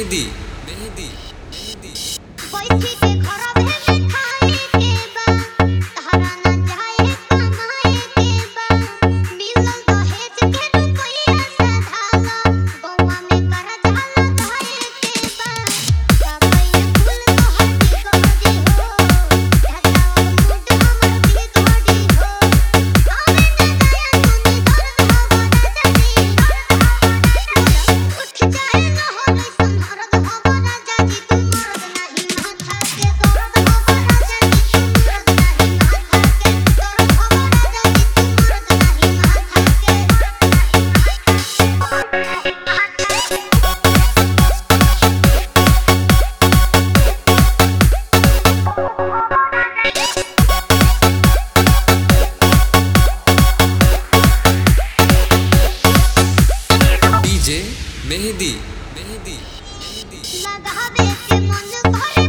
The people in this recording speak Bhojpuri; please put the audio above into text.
मेहंदी मेहंदी मेहंदी बैठी के खराब है मिठाई के बा तहरा न जाए कमाए के बा मिलल दहेज के रुपया सधावा बउआ में कर झाला धाए के बा काकई फूल तोहर बिगड़ी हो हटाओ मूड हमर बिगड़ी हो आवे न दया सुनी दर्द हवा राजा जी उठ जाए न होले संहरद हवा राजा जी तू मरद नहीं माथा के दर्द हवा राजा जी तू मरद नहीं माथा के दर्द हवा राजा जी तू मरद नहीं डीजे मेहंदी मेहंदी मेहंदी लगावे के मन करे